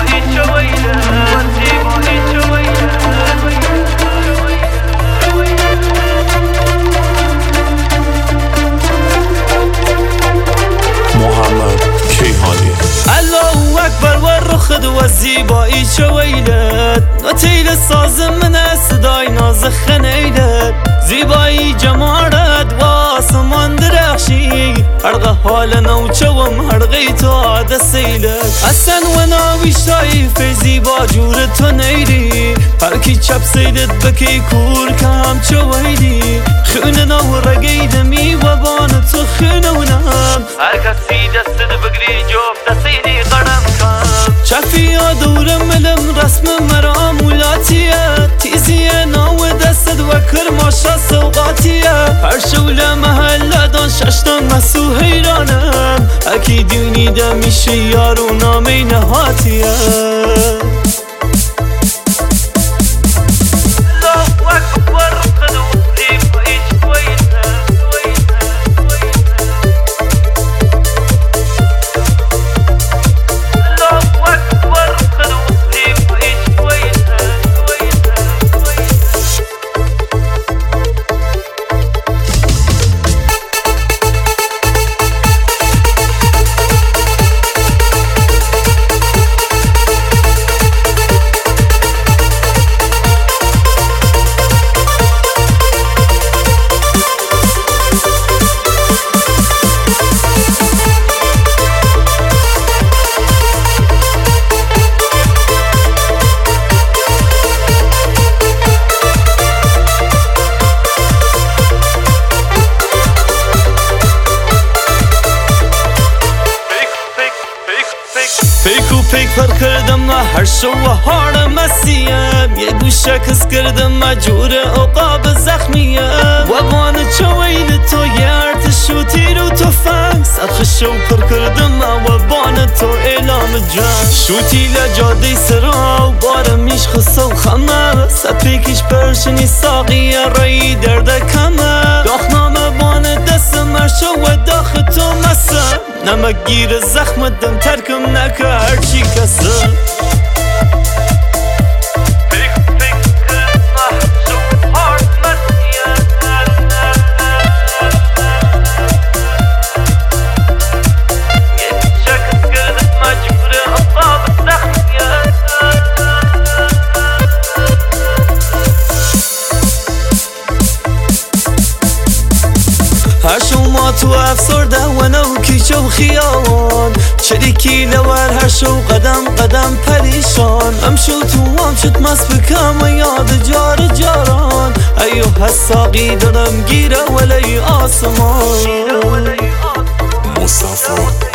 و زیبایی چه ویلت نتیل ساز من صدای ناز خنیلت زیبایی جمالت و آسمان درخشی حرق حال نوچه و حرقی تو عاده سیلت حسن و ناویشتایی فی زیبا جور تو نیلی هرکی چپ سیدت بکی کور کم چه ویلی خونه نو رگیدمی و بان تو خونه ونم هر کسی دست بگری جفت سیدی قدم کم چفی دور ملم رسم مرا مولاتیه تیزیه ناو دستت و کرماشا سوقاتیه هر شوله محله دان ششتان مسو حیرانم اکی دونیده میشه یارو نامی نهاتیه پیک و پیک پر کردم و هر شو و هار مسیم یه گوشه کس کردم مجور عقاب زخمیم و بان چویل تو یه ارتشو تیر و تفنگ صد خشو پر کردم و بان تو اعلام جنگ شوتی لجاده سرا و بار میش خسا و خمه صد پیکیش پرشنی ساقی رایی درد کمه داخنامه بان دست مرشو و داخ تو مسه نمک گیر زخم دم ترکم نکه هرچی کسه هر شما تو افسرده و نو کیچه و خیابان شریکی لور هر شو قدم قدم پریشان هم شو تو هم شد مست بکم و یاد جار جاران ایو حساقی دارم گیره ولی آسمان مصطفی